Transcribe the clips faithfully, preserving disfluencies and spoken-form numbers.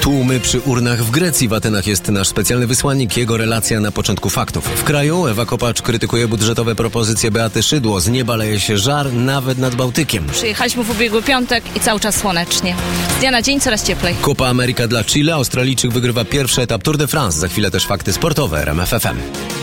Tłumy przy urnach w Grecji. W Atenach jest nasz specjalny wysłannik. Jego relacja na początku faktów. W kraju Ewa Kopacz krytykuje budżetowe propozycje Beaty Szydło. Z nieba leje się żar nawet nad Bałtykiem. Przyjechaliśmy w ubiegły piątek i cały czas słonecznie. Z dnia na dzień coraz cieplej. Copa America dla Chile. Australijczyk wygrywa pierwszy etap Tour de France. Za chwilę też fakty sportowe R M F F M.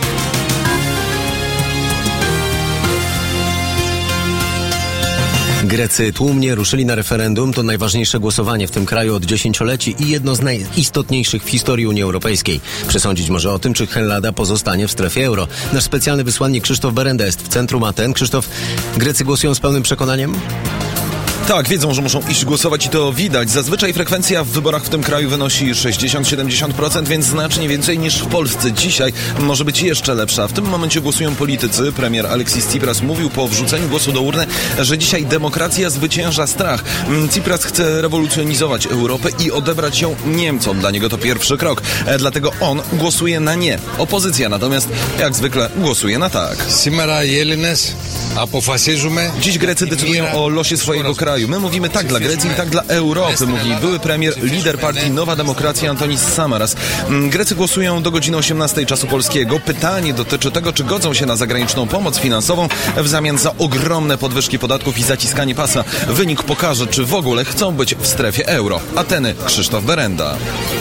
Grecy tłumnie ruszyli na referendum. To najważniejsze głosowanie w tym kraju od dziesięcioleci i jedno z najistotniejszych w historii Unii Europejskiej. Przesądzić może o tym, czy Hellada pozostanie w strefie euro. Nasz specjalny wysłannik Krzysztof Berenda jest w centrum Aten. Krzysztof, Grecy głosują z pełnym przekonaniem? Tak, wiedzą, że muszą iść głosować i to widać. Zazwyczaj frekwencja w wyborach w tym kraju wynosi sześćdziesiąt do siedemdziesięciu procent, więc znacznie więcej niż w Polsce. Dzisiaj może być jeszcze lepsza. W tym momencie głosują politycy. Premier Alexis Tsipras mówił po wrzuceniu głosu do urny, że dzisiaj demokracja zwycięża strach. Tsipras chce rewolucjonizować Europę i odebrać ją Niemcom. Dla niego to pierwszy krok. Dlatego on głosuje na nie. Opozycja natomiast, jak zwykle, głosuje na tak. Dziś Grecy decydują o losie swojego kraju. My mówimy tak dla Grecji i tak dla Europy, mówi były premier, lider partii Nowa Demokracja Antonis Samaras. Grecy głosują do godziny osiemnastej czasu polskiego. Pytanie dotyczy tego, czy godzą się na zagraniczną pomoc finansową w zamian za ogromne podwyżki podatków i zaciskanie pasa. Wynik pokaże, czy w ogóle chcą być w strefie euro. Ateny, Krzysztof Berenda.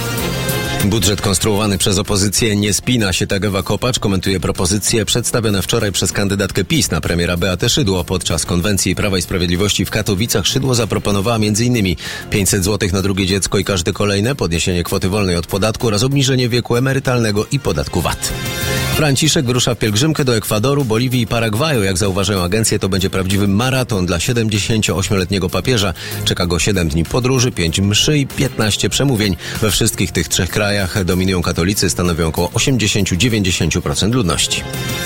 Budżet konstruowany przez opozycję nie spina się, tak Ewa Kopacz komentuje propozycje przedstawione wczoraj przez kandydatkę PiS na premiera Beatę Szydło. Podczas konwencji Prawa i Sprawiedliwości w Katowicach Szydło zaproponowała m.in. pięćset złotych na drugie dziecko i każde kolejne, podniesienie kwoty wolnej od podatku oraz obniżenie wieku emerytalnego i podatku V A T. Franciszek wyrusza w pielgrzymkę do Ekwadoru, Boliwii i Paragwaju. Jak zauważają agencje, to będzie prawdziwy maraton dla siedemdziesięcioośmioletniego papieża. Czeka go siedem dni podróży, pięć mszy i piętnaście przemówień. We wszystkich tych trzech krajach dominują katolicy, stanowią około osiemdziesiąt do dziewięćdziesięciu procent ludności.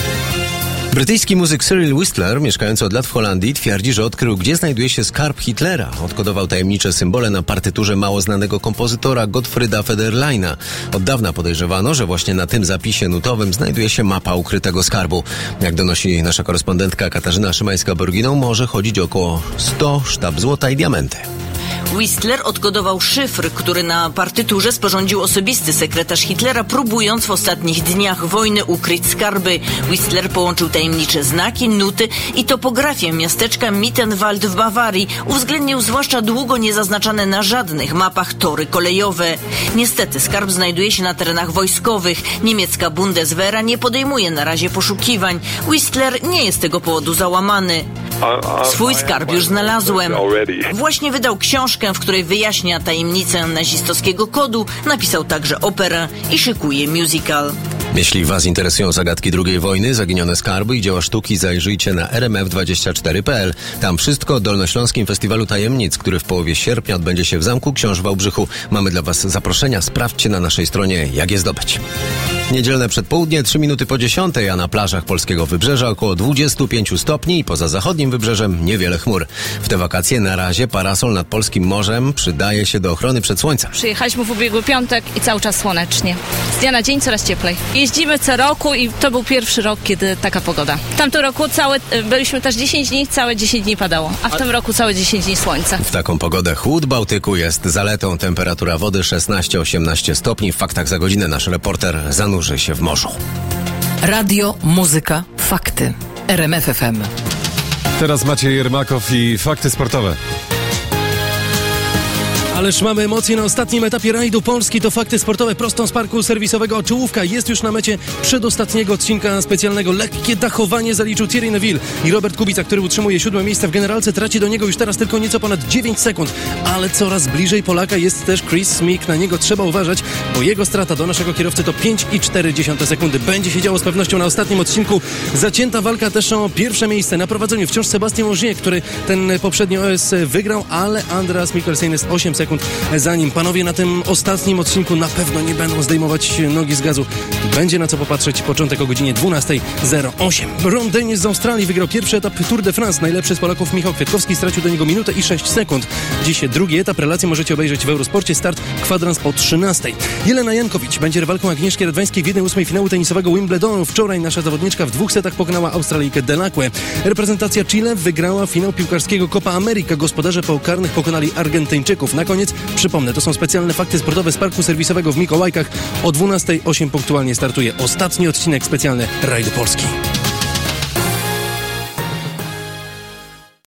Brytyjski muzyk Cyril Whistler, mieszkający od lat w Holandii, twierdzi, że odkrył, gdzie znajduje się skarb Hitlera. Odkodował tajemnicze symbole na partyturze mało znanego kompozytora Gottfrieda Federleina. Od dawna podejrzewano, że właśnie na tym zapisie nutowym znajduje się mapa ukrytego skarbu. Jak donosi nasza korespondentka Katarzyna Szymańska-Borginą, może chodzić o około sto sztab złota i diamenty. Whistler odkodował szyfr, który na partyturze sporządził osobisty sekretarz Hitlera, próbując w ostatnich dniach wojny ukryć skarby. Whistler połączył tajemnicze znaki, nuty i topografię miasteczka Mittenwald w Bawarii. Uwzględnił zwłaszcza długo niezaznaczane na żadnych mapach tory kolejowe. Niestety skarb znajduje się na terenach wojskowych. Niemiecka Bundeswehra nie podejmuje na razie poszukiwań. Whistler nie jest z tego powodu załamany. Swój skarb już znalazłem. Właśnie wydał książkę, w której wyjaśnia tajemnicę nazistowskiego kodu, napisał także operę i szykuje musical. Jeśli Was interesują zagadki drugiej wojny, zaginione skarby i dzieła sztuki, zajrzyjcie na r m f dwadzieścia cztery kropka p l. Tam wszystko o Dolnośląskim Festiwalu Tajemnic, który w połowie sierpnia odbędzie się w Zamku Książ w Wałbrzychu. Mamy dla Was zaproszenia, sprawdźcie na naszej stronie, jak je zdobyć. Niedzielne przedpołudnie, trzy minuty po dziesiątej, a na plażach polskiego wybrzeża około dwadzieścia pięć stopni i poza zachodnim wybrzeżem niewiele chmur. W te wakacje na razie parasol nad polskim morzem przydaje się do ochrony przed słońcem. Przyjechaliśmy w ubiegły piątek i cały czas słonecznie. Z dnia na dzień coraz cieplej. Jeździmy co roku i to był pierwszy rok, kiedy taka pogoda. W tamtym roku całe, byliśmy też dziesięć dni, całe dziesięć dni padało, a w tym roku całe dziesięć dni słońca. W taką pogodę chłód Bałtyku jest zaletą. Temperatura wody szesnaście do osiemnastu stopni. W faktach za godzinę nasz reporter zanurzy się w morzu. Radio, muzyka, fakty. R M F F M. Teraz Maciej Jermakow i fakty sportowe. Ależ mamy emocje na ostatnim etapie rajdu Polski. To fakty sportowe prosto z parku serwisowego Czołówka. Jest już na mecie przedostatniego odcinka specjalnego. Lekkie dachowanie zaliczył Thierry Neuville i Robert Kubica, który utrzymuje siódme miejsce w generalce. Traci do niego już teraz tylko nieco ponad dziewięć sekund. Ale coraz bliżej Polaka jest też Chris Smith. Na niego trzeba uważać, bo jego strata do naszego kierowcy to pięć i cztery dziesiąte sekundy. Będzie się działo z pewnością na ostatnim odcinku. Zacięta walka też o pierwsze miejsce. Na prowadzeniu wciąż Sebastian Ogier, który ten poprzedni O S wygrał, ale Andreas Mikkelsen jest osiem sekund za nim. Panowie na tym ostatnim odcinku na pewno nie będą zdejmować nogi z gazu. Będzie na co popatrzeć. Początek o godzinie dwunasta zero osiem. Ron Dennis z Australii wygrał pierwszy etap Tour de France. Najlepszy z Polaków Michał Kwiatkowski stracił do niego minutę i sześć sekund. Dziś drugi Drugi etap relacji możecie obejrzeć w Eurosporcie. Start kwadrans po trzynastej. Jelena Jankowicz będzie rywalką Agnieszki Radwańskiej w jednej ósmej finału tenisowego Wimbledonu. Wczoraj nasza zawodniczka w dwóch setach pokonała Australijkę Delacque. Reprezentacja Chile wygrała finał piłkarskiego Copa America. Gospodarze po karnych pokonali Argentyńczyków. Na koniec przypomnę, to są specjalne fakty sportowe z parku serwisowego w Mikołajkach. O dwunastej osiem punktualnie startuje ostatni odcinek specjalny Rajdu Polski.